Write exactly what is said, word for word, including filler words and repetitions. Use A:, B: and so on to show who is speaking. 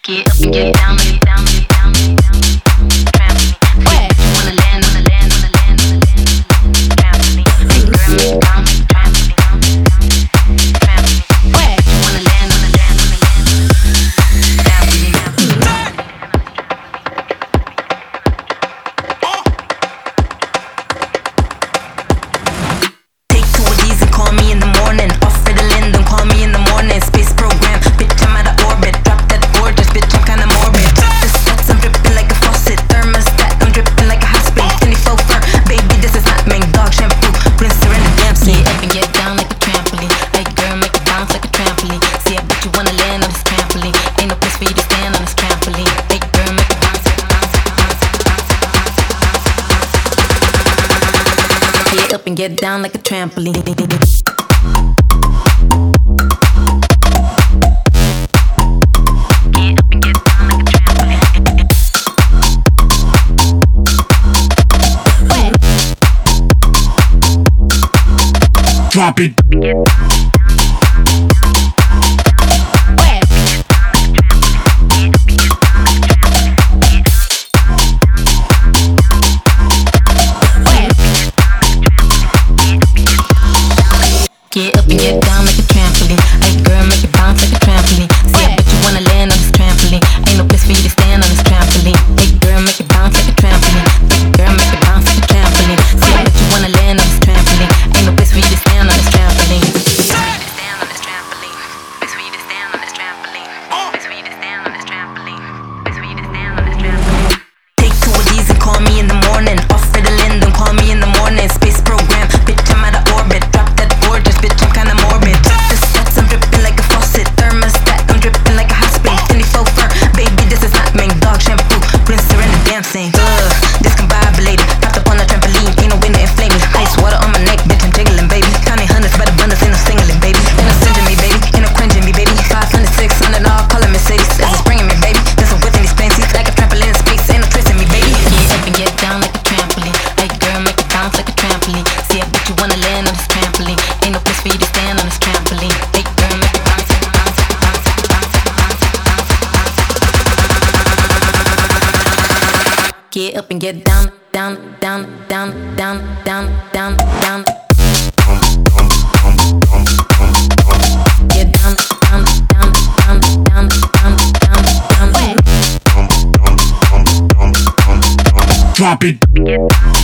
A: Get up and get down, get down, get down, get down, trampoline. Where you wanna land, wanna land, wanna land, wanna land, trampoline. Hey girl, make it bounce, trampoline, trampoline. Where you wanna land, wanna land, wanna land, trampoline. Take two of these and call me in the morning. Off for the Linden, call me in the morning. Space program, bitch, I'm out of orbit. Drop that gorgeous, bitch, I'm kinda morbid. The stats, I'm dripping like a faucet. Thermostat, I'm dripping like a hot spring. Fendi faux fur, baby, this is not mink dog shampoo. Rinse her in the damn sink. Get up and get down like a trampoline. Like girl, make it bounce like a trampoline. See, I bet you wanna land on this trampoline. Ain't no place for you to stand on this trampoline. Hey girl, make it bounce, bounce, bounce, bounce. Get up and get down like a trampoline.
B: Drop it.
A: Get up and get down like a trampoline. Hey girl, make it bounce like a trampoline. See, I bet you wanna land on this trampoline. Ain't no place for you to stand on this trampoline. Hey girl, make it bounce like a trampoline. Hey girl, make it bounce like a trampoline. See, I bet you wanna land on this trampoline. Ain't no place for you to stand on this trampoline. Stand on this trampoline. Place for you to stand on this trampoline. Place for you to stand on this trampoline. Place for you to stand on this trampoline. Take two of these and call me in the morning. Off for the Linden, call me in the morning. Space program, bitch, I'm out of orbit. Drop that gorgeous, bitch, I'm kinda morbid. The stats, I'm dripping like a faucet. Thermostat, I'm dripping like a hot spring. Fendi faux fur, baby, this is not mink dog shampoo. Rinse her in the damn sink. Ugh, discombobulated. Popped up on a trampoline, ain't no way to inflate me. Ice water on my neck, bitch, I'm jiggling, baby. Counting hundreds by the bundles, ain't no singling, baby. Ain't no singing me, baby. Ain't no quenching me, baby. five hundred, six hundred, all color Mercedes. This is bringing me, baby. This is within these planes, like a trampoline in space. Ain't no twisting me, baby. Get up and get down like a trampoline. Like girl, make it bounce like a trampoline. See, I bet you wanna land on this trampoline. Ain't no place for you to stand on this trampoline. Hey girl, make it bounce, bounce, bounce, bounce, bounce, bounce, bounce. Get up and get down, down, down, down, down, down, down, down. Get down, down, down, down, down, down, down, down.
B: Drop it.
A: Get down.